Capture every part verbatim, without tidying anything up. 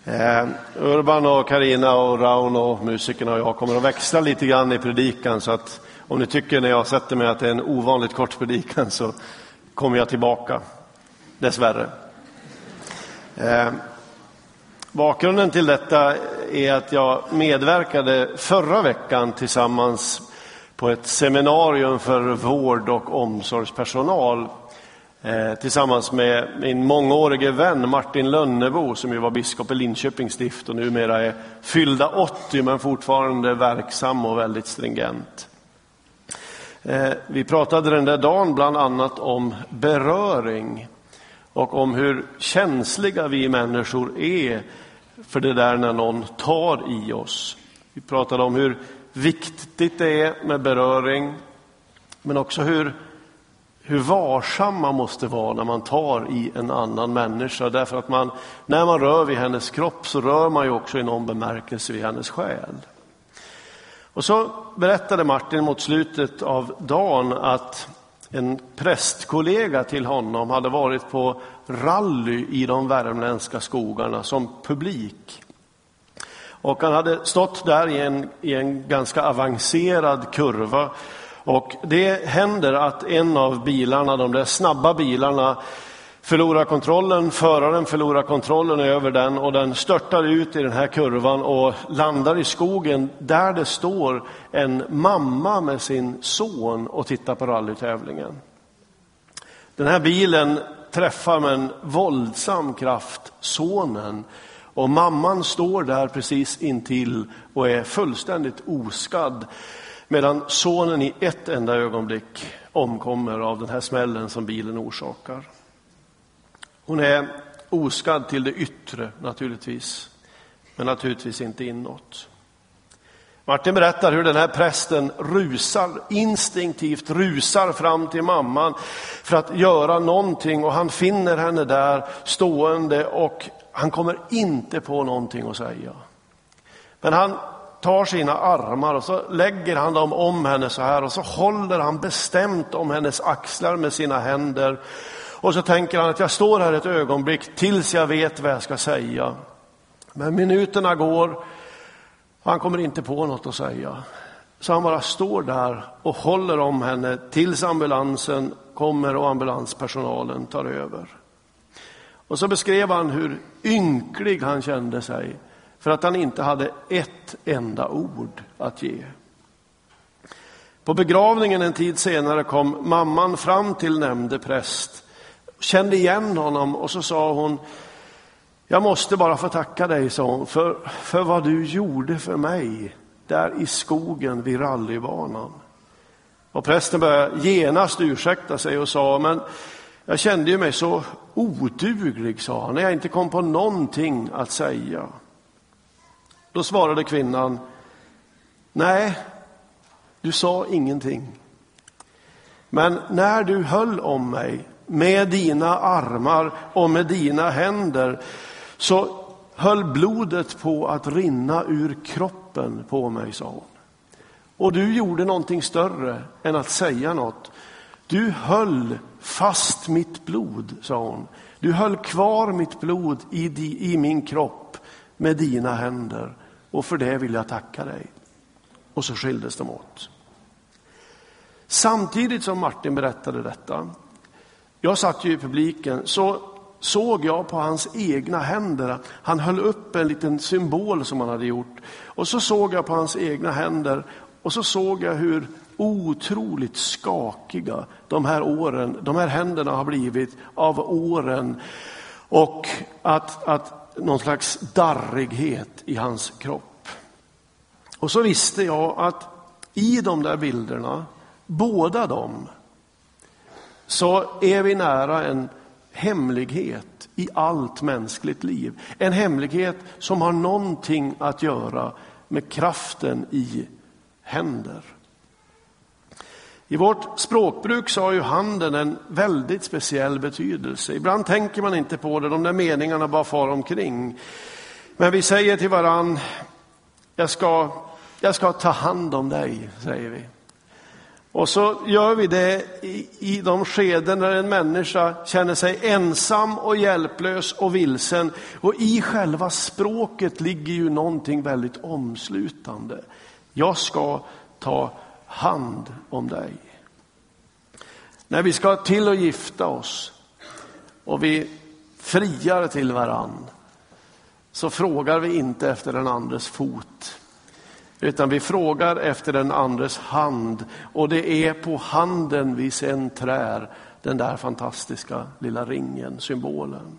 Eh, Urban och Karina och Raun och musikerna och jag kommer att växla lite grann i predikan, så att om ni tycker när jag sätter mig att det är en ovanligt kort predikan så kommer jag tillbaka, dessvärre. Eh, bakgrunden till detta är att jag medverkade förra veckan tillsammans på ett seminarium för vård- och omsorgspersonal eh, tillsammans med min mångårige vän Martin Lönnebo, som ju var biskop i Linköping stift och numera är fyllda åttio men fortfarande verksam och väldigt stringent. Eh, vi pratade den där dagen bland annat om beröring och om hur känsliga vi människor är för det där när någon tar i oss. Vi pratade om hur viktigt det är med beröring, men också hur, hur varsam man måste vara när man tar i en annan människa. Därför att man, när man rör vid hennes kropp så rör man ju också i någon bemärkelse vid hennes själ. Och så berättade Martin mot slutet av dagen att en prästkollega till honom hade varit på rally i de värmländska skogarna som publik. Och han hade stått där i en, i en ganska avancerad kurva. Och det händer att en av bilarna, de där snabba bilarna, förlorar kontrollen. Föraren förlorar kontrollen över den och den störtar ut i den här kurvan och landar i skogen där det står en mamma med sin son och tittar på rallytävlingen. Den här bilen träffar med en våldsam kraft sonen. Och mamman står där precis intill och är fullständigt oskadd, medan sonen i ett enda ögonblick omkommer av den här smällen som bilen orsakar. Hon är oskadd till det yttre naturligtvis, men naturligtvis inte inåt. Martin berättar hur den här prästen rusar, instinktivt rusar fram till mamman för att göra någonting, och han finner henne där stående och han kommer inte på någonting att säga. Men han tar sina armar och så lägger han dem om henne så här, och så håller han bestämt om hennes axlar med sina händer. Och så tänker han att jag står här ett ögonblick tills jag vet vad jag ska säga. Men minuterna går och han kommer inte på något att säga. Så han bara står där och håller om henne tills ambulansen kommer och ambulanspersonalen tar över. Och så beskrev han hur ynklig han kände sig för att han inte hade ett enda ord att ge. På begravningen en tid senare kom mamman fram till nämnde präst, kände igen honom och så sa hon: jag måste bara få tacka dig, sa hon, för, för vad du gjorde för mig där i skogen vid rallybanan. Och prästen började genast ursäkta sig och sa: men jag kände ju mig så oduglig, sa han, när jag inte kom på någonting att säga. Då svarade kvinnan: nej, du sa ingenting. Men när du höll om mig med dina armar och med dina händer så höll blodet på att rinna ur kroppen på mig, sa hon. Och du gjorde någonting större än att säga något. Du höll fast mitt blod, sa hon. Du höll kvar mitt blod i, di, i min kropp med dina händer. Och för det vill jag tacka dig. Och så skildes de åt. Samtidigt som Martin berättade detta, jag satt ju i publiken, så såg jag på hans egna händer. Han höll upp en liten symbol som han hade gjort. Och så såg jag på hans egna händer. Och så såg jag hur otroligt skakiga de här åren, de här händerna har blivit av åren. Och att, att någon slags darrighet i hans kropp. Och så visste jag att i de där bilderna, båda dem, så är vi nära en hemlighet i allt mänskligt liv. En hemlighet som har någonting att göra med kraften i händer. I vårt språkbruk så har ju handen en väldigt speciell betydelse. Ibland tänker man inte på det, de där meningarna bara far omkring. Men vi säger till varann: jag ska, jag ska ta hand om dig, säger vi. Och så gör vi det i, i de skeden när en människa känner sig ensam och hjälplös och vilsen. Och i själva språket ligger ju någonting väldigt omslutande. Jag ska ta hand om dig. När vi ska till och gifta oss och vi friar till varann, så frågar vi inte efter den andres fot, utan vi frågar efter den andres hand. Och det är på handen vi sen trär den där fantastiska lilla ringen, symbolen.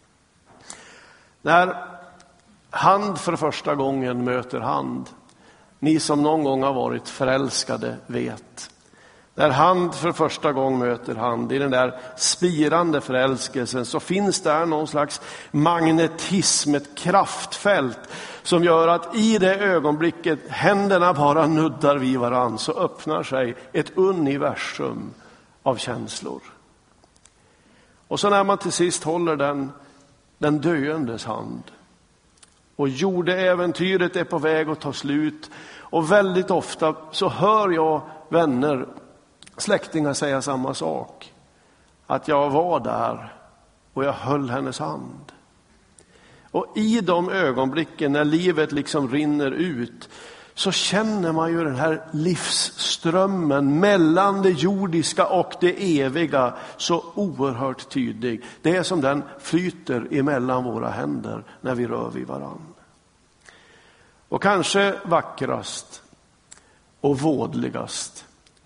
När hand för första gången möter hand, ni som någon gång har varit förälskade vet. När hand för första gången möter hand i den där spirande förälskelsen, så finns där någon slags magnetism, ett kraftfält som gör att i det ögonblicket händerna bara nuddar vid varann, så öppnar sig ett universum av känslor. Och så när man till sist håller den, den döendes hand och jordeäventyret är på väg att ta slut, och väldigt ofta så hör jag vänner, släktingar säga samma sak. Att jag var där och jag höll hennes hand. Och i de ögonblicken när livet liksom rinner ut, så känner man ju den här livsströmmen mellan det jordiska och det eviga så oerhört tydlig. Det är som den flyter emellan våra händer när vi rör vid varann. Och kanske vackrast och vådligast,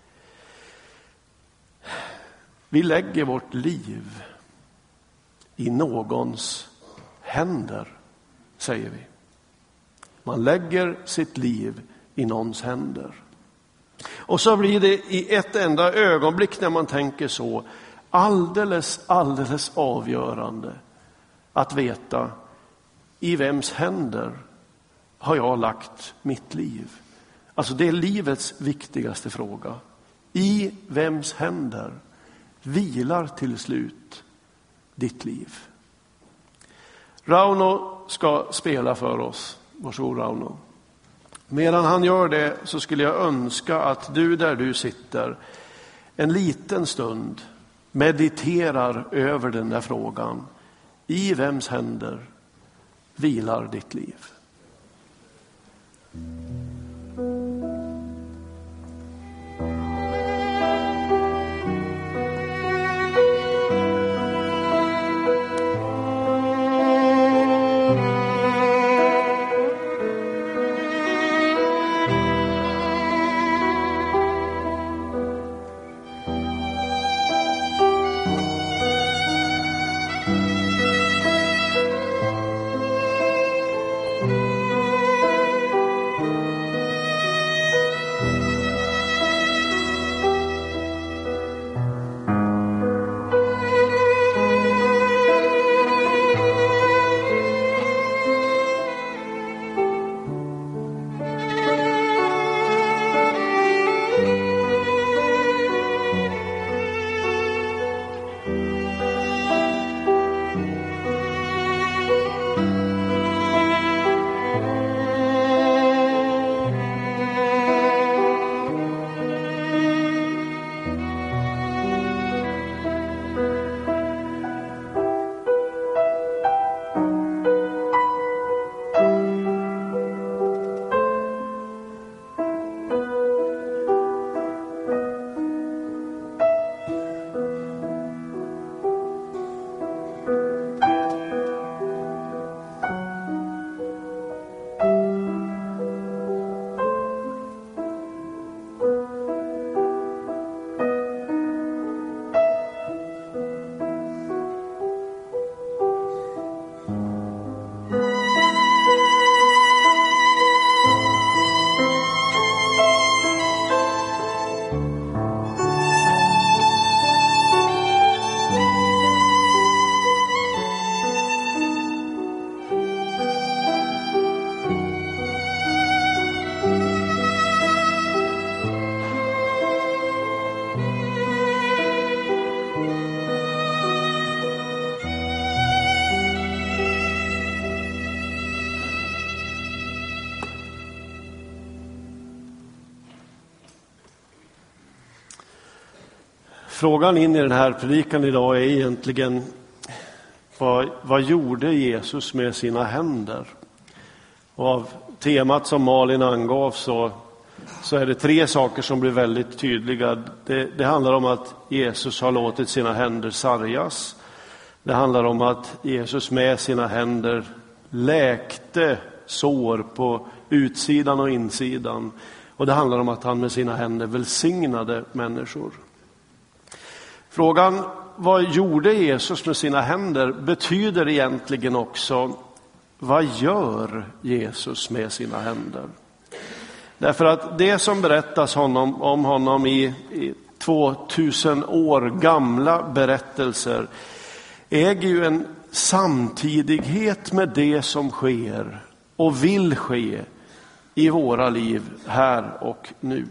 vi lägger vårt liv i någons händer, säger vi. Man lägger sitt liv i någons händer. Och så blir det i ett enda ögonblick när man tänker så alldeles, alldeles avgörande att veta i vems händer har jag lagt mitt liv. Alltså det är livets viktigaste fråga. I vems händer vilar till slut ditt liv? Rauno ska spela för oss. Varsågod Rauno. Medan han gör det så skulle jag önska att du där du sitter en liten stund mediterar över den där frågan. I vems händer vilar ditt liv? Frågan in i den här predikan idag är egentligen vad, vad gjorde Jesus med sina händer? Och av temat som Malin angav så, så är det tre saker som blir väldigt tydliga. Det, det handlar om att Jesus har låtit sina händer sargas. Det handlar om att Jesus med sina händer läkte sår på utsidan och insidan. Och det handlar om att han med sina händer välsignade människor. Frågan, vad gjorde Jesus med sina händer, betyder egentligen också, vad gör Jesus med sina händer? Därför att det som berättas honom, om honom i, i tvåtusen år gamla berättelser äger ju en samtidighet med det som sker och vill ske i våra liv här och nu.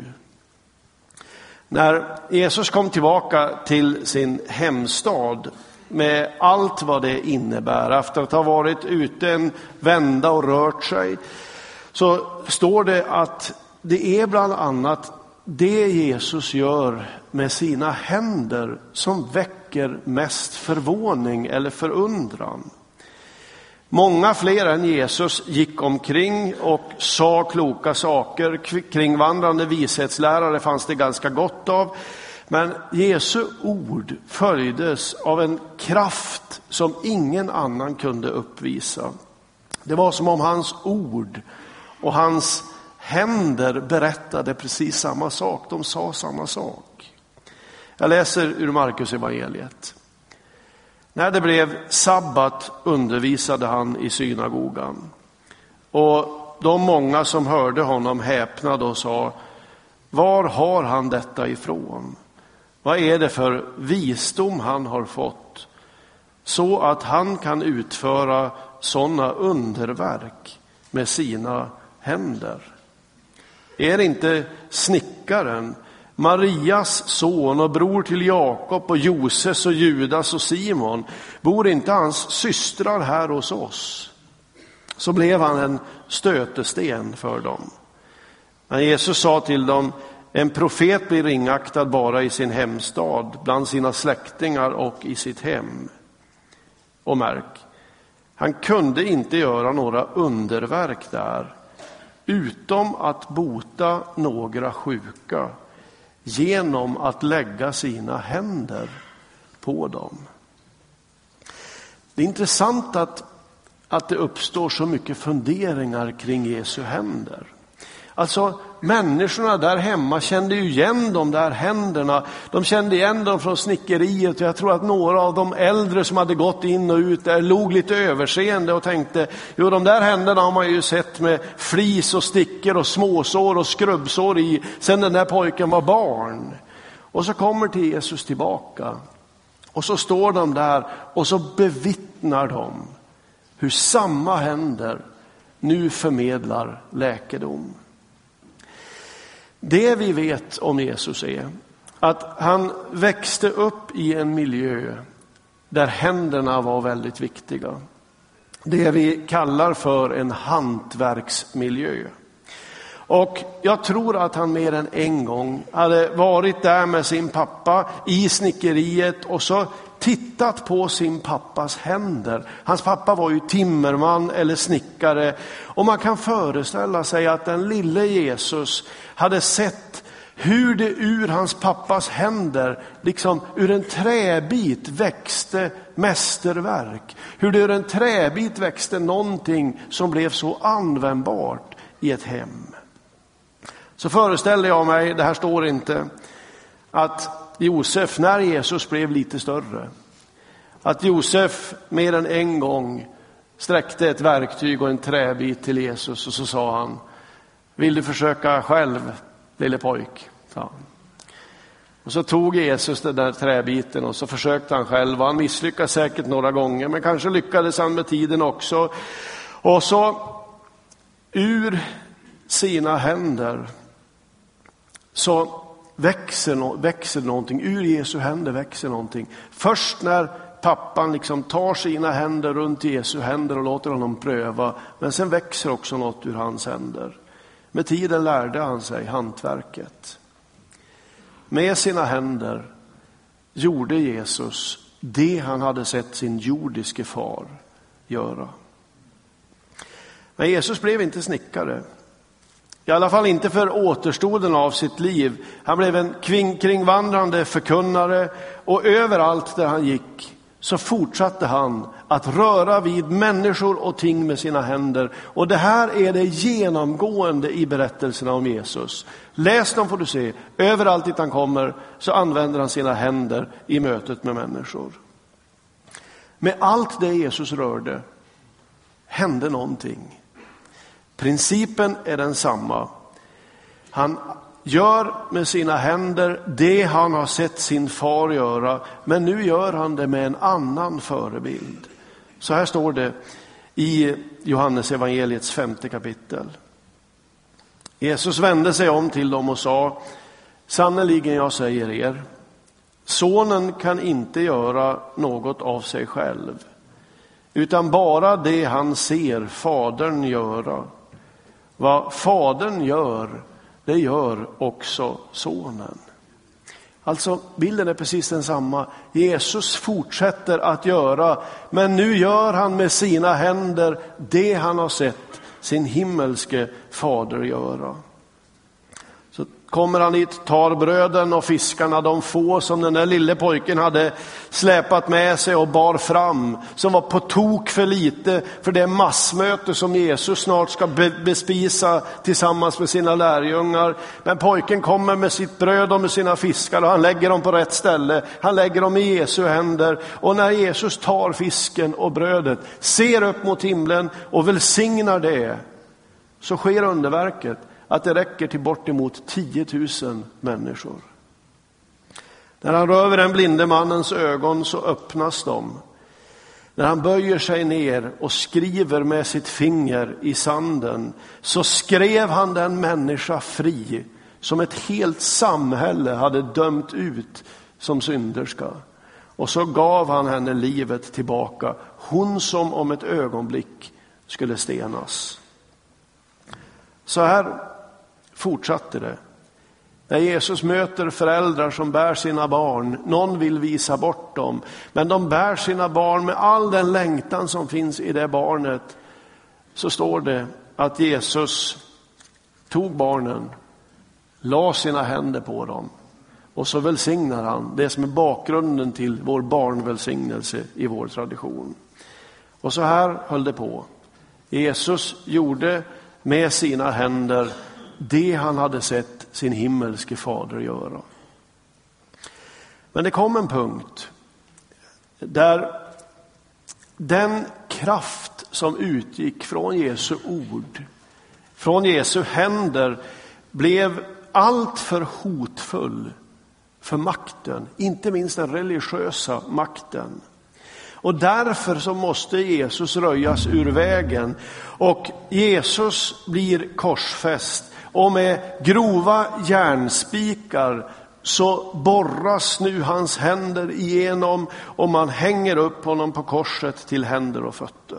När Jesus kom tillbaka till sin hemstad med allt vad det innebär, efter att ha varit ute en vända och rört sig, så står det att det är bland annat det Jesus gör med sina händer som väcker mest förvåning eller förundran. Många fler än Jesus gick omkring och sa kloka saker. Kring vandrande vishetslärare fanns det ganska gott av. Men Jesu ord följdes av en kraft som ingen annan kunde uppvisa. Det var som om hans ord och hans händer berättade precis samma sak. De sa samma sak. Jag läser ur Markus evangeliet. När det blev sabbat undervisade han i synagogan. Och de många som hörde honom häpnade och sa: var har han detta ifrån? Vad är det för visdom han har fått, så att han kan utföra sådana underverk med sina händer? Är inte snickaren, Marias son och bror till Jakob och Joses och Judas och Simon, bor inte hans systrar här hos oss? Så blev han en stötesten för dem. Men Jesus sa till dem: en profet blir ringaktad bara i sin hemstad, bland sina släktingar och i sitt hem. Och märk, han kunde inte göra några underverk där, utom att bota några sjuka genom att lägga sina händer på dem. Det är intressant att, att det uppstår så mycket funderingar kring Jesu händer. Alltså människorna där hemma kände ju igen de där händerna. De kände igen dem från snickeriet. Jag tror att några av de äldre som hade gått in och ut där låg lite överseende och tänkte: jo, de där händerna har man ju sett med flis och stickor och småsår och skrubbsår i sedan den där pojken var barn. Och så kommer till Jesus tillbaka. Och så står de där och så bevittnar de hur samma händer nu förmedlar läkedom. Det vi vet om Jesus är att han växte upp i en miljö där händerna var väldigt viktiga. Det vi kallar för en hantverksmiljö. Och jag tror att han mer än en gång hade varit där med sin pappa i snickeriet och så tittat på sin pappas händer. Hans pappa var ju timmerman eller snickare, och man kan föreställa sig att den lille Jesus hade sett hur det ur hans pappas händer, liksom ur en träbit, växte mästerverk. Hur det ur en träbit växte någonting som blev så användbart i ett hem. Så föreställer jag mig, det här står inte, att Josef, när Jesus blev lite större, att Josef mer än en gång sträckte ett verktyg och en träbit till Jesus och så sa han: vill du försöka själv, lille pojk? Ja. Och så tog Jesus den där träbiten och så försökte han själv. Han misslyckades säkert några gånger, men kanske lyckades han med tiden också. Och så ur sina händer så växer, växer någonting. Ur Jesu händer växer någonting. Först när pappan liksom tar sina händer runt Jesu händer och låter honom pröva. Men sen växer också något ur hans händer. Med tiden lärde han sig hantverket. Med sina händer gjorde Jesus det han hade sett sin jordiske far göra. Men Jesus blev inte snickare. I alla fall inte för återstoden av sitt liv. Han blev en kring, kringvandrande förkunnare, och överallt där han gick så fortsatte han att röra vid människor och ting med sina händer. Och det här är det genomgående i berättelserna om Jesus. Läs dem får du se. Överallt dit han kommer så använder han sina händer i mötet med människor. Med allt det Jesus rörde hände någonting. Principen är densamma. Han gör med sina händer det han har sett sin far göra, men nu gör han det med en annan förebild. Så här står det i Johannes evangeliets femte kapitel. Jesus vände sig om till dem och sa: sannoliken jag säger er, sonen kan inte göra något av sig själv, utan bara det han ser fadern göra. Vad fadern gör, det gör också sonen. Alltså bilden är precis densamma. Jesus fortsätter att göra, men nu gör han med sina händer det han har sett sin himmelske fader göra. Så kommer han hit, tar bröden och fiskarna, de få som den där lille pojken hade släpat med sig och bar fram, som var på tok för lite för det massmöte som Jesus snart ska bespisa tillsammans med sina lärjungar. Men pojken kommer med sitt bröd och med sina fiskar, och han lägger dem på rätt ställe. Han lägger dem i Jesu händer, och när Jesus tar fisken och brödet, ser upp mot himlen och välsignar det, så sker underverket att det räcker till bortemot tio tusen människor. När han rör den blinde mannens ögon så öppnas de. När han böjer sig ner och skriver med sitt finger i sanden, så skrev han den människa fri som ett helt samhälle hade dömt ut som synderska. Och så gav han henne livet tillbaka, hon som om ett ögonblick skulle stenas. Så här fortsatte det. När Jesus möter föräldrar som bär sina barn, någon vill visa bort dem, men de bär sina barn med all den längtan som finns i det barnet, så står det att Jesus tog barnen, la sina händer på dem, och så välsignar han det som är bakgrunden till vår barnvälsignelse i vår tradition. Och så här höll det på. Jesus gjorde med sina händer det han hade sett sin himmelske fader göra. Men det kom en punkt där den kraft som utgick från Jesu ord, från Jesu händer, blev allt för hotfull för makten, inte minst den religiösa makten. Och därför så måste Jesus röjas ur vägen, och Jesus blir korsfäst, och med grova järnspikar så borras nu hans händer igenom, och man hänger upp honom på korset till händer och fötter.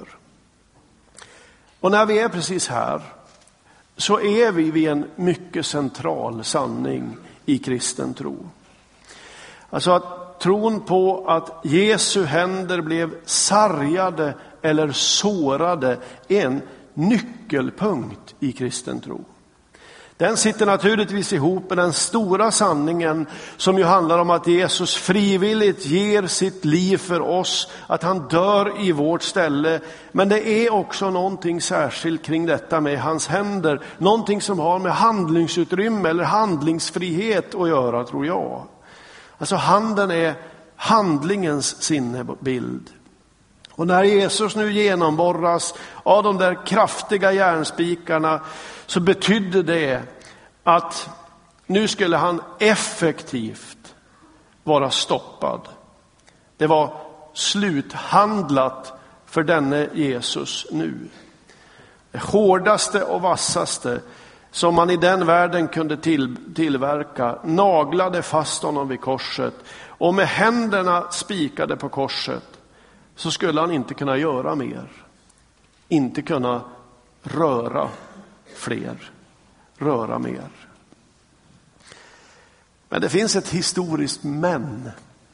Och när vi är precis här så är vi vid en mycket central sanning i kristen tro. Alltså att tron på att Jesu händer blev sargade eller sårade är en nyckelpunkt i kristen tro. Den sitter naturligtvis ihop med den stora sanningen som ju handlar om att Jesus frivilligt ger sitt liv för oss, att han dör i vårt ställe. Men det är också någonting särskilt kring detta med hans händer, någonting som har med handlingsutrymme eller handlingsfrihet att göra, tror jag. Alltså handen är handlingens sinnebild. Och när Jesus nu genomborras av de där kraftiga järnspikarna, så betydde det att nu skulle han effektivt vara stoppad. Det var sluthandlat för denne Jesus nu. Det hårdaste och vassaste som man i den världen kunde till, tillverka naglade fast honom vid korset, och med händerna spikade på korset så skulle han inte kunna göra mer. Inte kunna röra fler. Röra mer. Men det finns ett historiskt men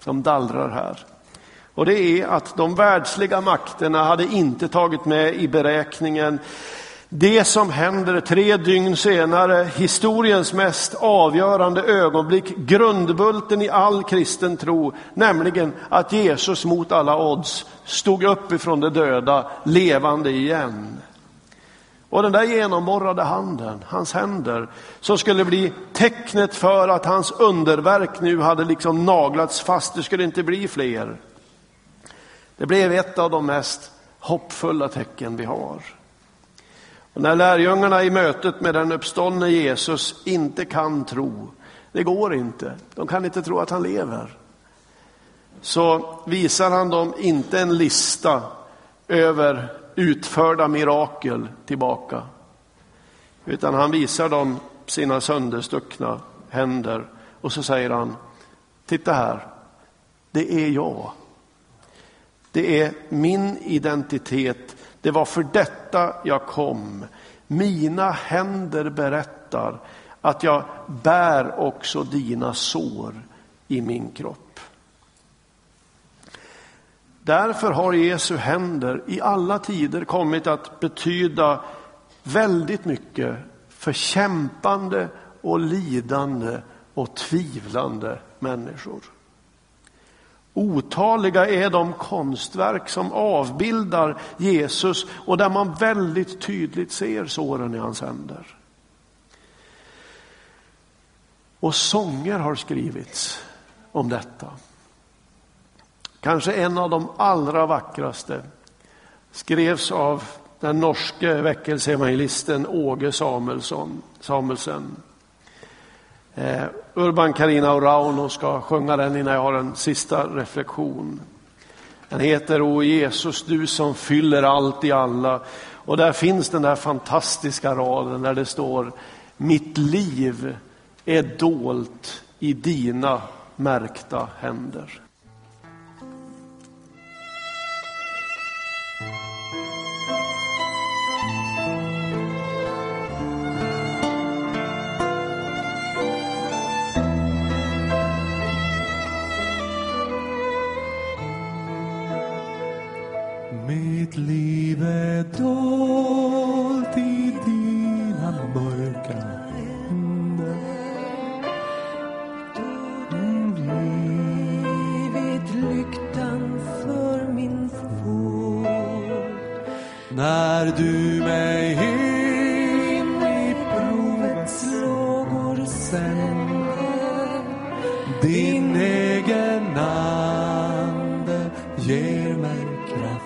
som dallrar här. Och det är att de världsliga makterna hade inte tagit med i beräkningen det som händer tre dygn senare, historiens mest avgörande ögonblick, grundbulten i all kristen tro, nämligen att Jesus mot alla odds stod upp ifrån de döda, levande igen. Och den där genomborrade handen, hans händer, som skulle bli tecknet för att hans underverk nu hade liksom naglats fast, det skulle inte bli fler. Det blev ett av de mest hoppfulla tecken vi har. Och när lärjungarna i mötet med den uppståndne Jesus inte kan tro, det går inte, de kan inte tro att han lever, så visar han dem inte en lista över utförda mirakel tillbaka, utan han visar dem sina sönderstuckna händer och så säger han: titta här, det är jag. Det är min identitet. Det var för detta jag kom. Mina händer berättar att jag bär också dina sår i min kropp. Därför har Jesu händer i alla tider kommit att betyda väldigt mycket för kämpande och lidande och tvivlande människor. Otaliga är de konstverk som avbildar Jesus och där man väldigt tydligt ser såren i hans händer. Och sånger har skrivits om detta. Kanske en av de allra vackraste skrevs av den norske väckelseevangelisten Åge Samuelsson, Samuelsen. Eh, Urban, Carina och Rauno ska sjunga den innan jag har en sista reflektion. Den heter O Jesus, du som fyller allt i alla. Och där finns den där fantastiska raden där det står: mitt liv är dolt i dina märkta händer. Mitt liv är dolt i dina mörka händer. Blivit lyktan för min fot. När du mig in i provets lågor sänder, din egen ande ger mig kraft.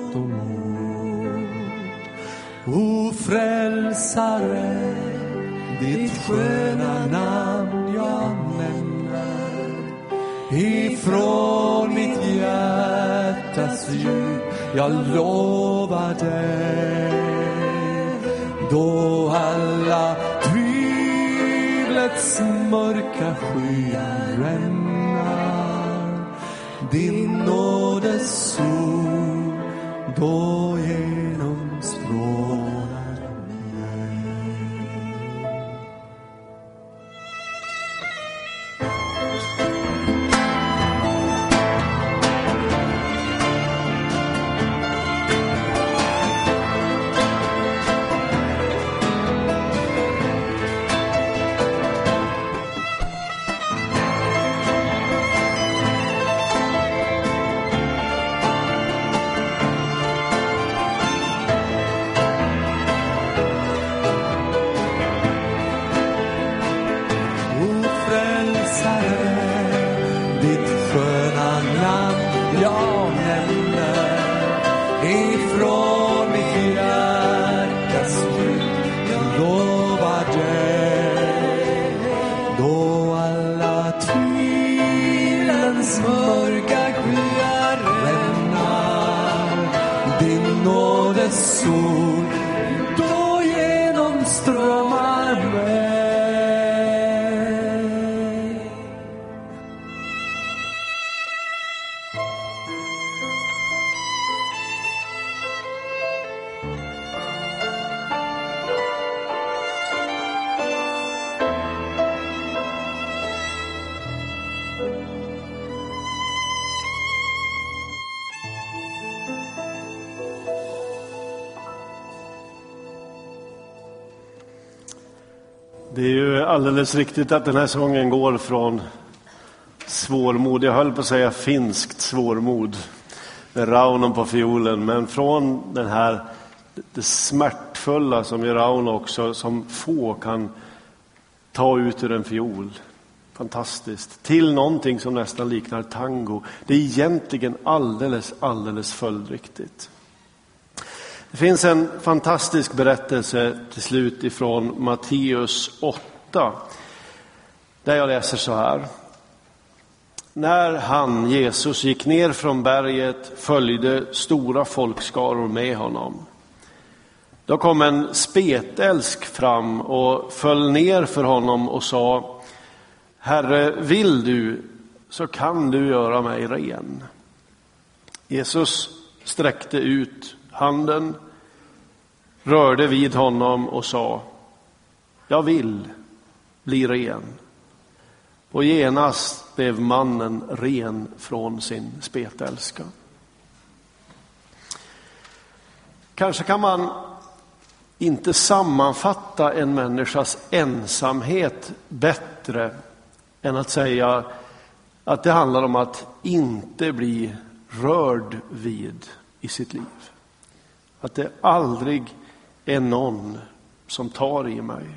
O frälsare, ditt sköna namn jag nämner. Ifrån mitt hjärtas djup jag lovar dig. Då alla tvivlets mörka skyar rämnar, din nådes sol då genom strålar mig. Det är ju alldeles riktigt att den här sången går från svårmod, jag höll på att säga finskt svårmod, med Rauno på fiolen, men från den här det smärtfulla som är Rauno också, som få kan ta ut ur en fiol. Fantastiskt. Till någonting som nästan liknar tango. Det är egentligen alldeles, alldeles följdriktigt. Det finns en fantastisk berättelse till slut ifrån Matteus åtta. Där jag läser så här. När han, Jesus, gick ner från berget följde stora folkskaror med honom. Då kom en spetälsk fram och föll ner för honom och sa: Herre, vill du så kan du göra mig ren. Jesus sträckte ut handen, rörde vid honom och sa: jag vill bli ren. Och genast blev mannen ren från sin spetälska. Kanske kan man inte sammanfatta en människas ensamhet bättre än att säga att det handlar om att inte bli rörd vid i sitt liv. Att det aldrig är någon som tar i mig.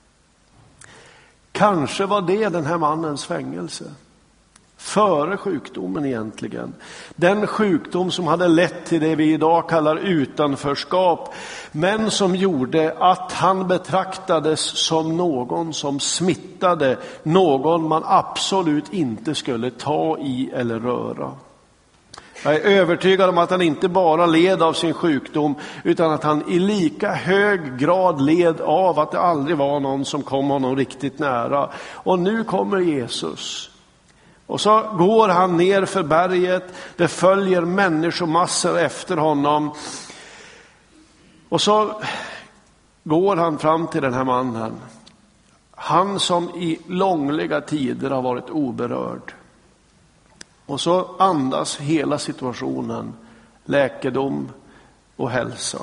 Kanske var det den här mannens fängelse. Före sjukdomen egentligen. Den sjukdom som hade lett till det vi idag kallar utanförskap. Men som gjorde att han betraktades som någon som smittade. Någon man absolut inte skulle ta i eller röra. Jag är övertygad om att han inte bara led av sin sjukdom, utan att han i lika hög grad led av att det aldrig var någon som kom honom riktigt nära. Och nu kommer Jesus. Och så går han ner för berget. Det följer människomassor efter honom. Och så går han fram till den här mannen. Han som i långliga tider har varit oberörd. Och så andas hela situationen läkedom och hälsa.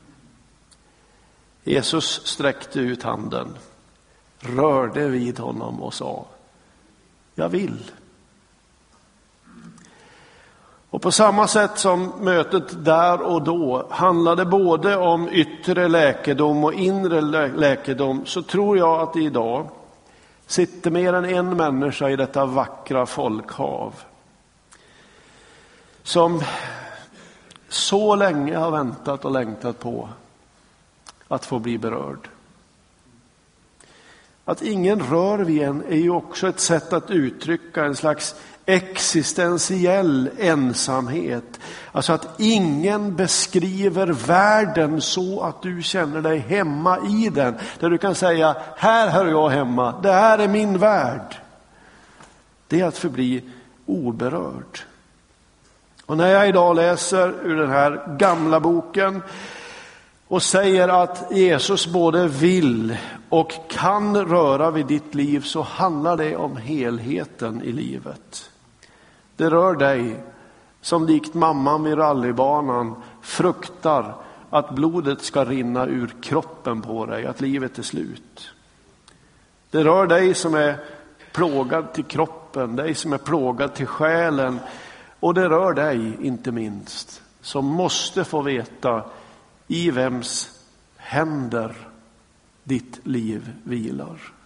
Jesus sträckte ut handen, rörde vid honom och sa: jag vill. Och på samma sätt som mötet där och då handlade både om yttre läkedom och inre läkedom, så tror jag att idag sitter mer än en människa i detta vackra folkhav som så länge har väntat och längtat på att få bli berörd. Att ingen rör vid en är ju också ett sätt att uttrycka en slags existentiell ensamhet. Alltså att ingen beskriver världen så att du känner dig hemma i den. Där du kan säga: här hör jag hemma, det här är min värld. Det är att förbli oberörd. Och när jag idag läser ur den här gamla boken och säger att Jesus både vill och kan röra vid ditt liv, så handlar det om helheten i livet. Det rör dig som likt mamman vid rallybanan fruktar att blodet ska rinna ur kroppen på dig, att livet är slut. Det rör dig som är plågad till kroppen, dig som är plågad till själen. Och det rör dig inte minst som måste få veta i vems händer ditt liv vilar.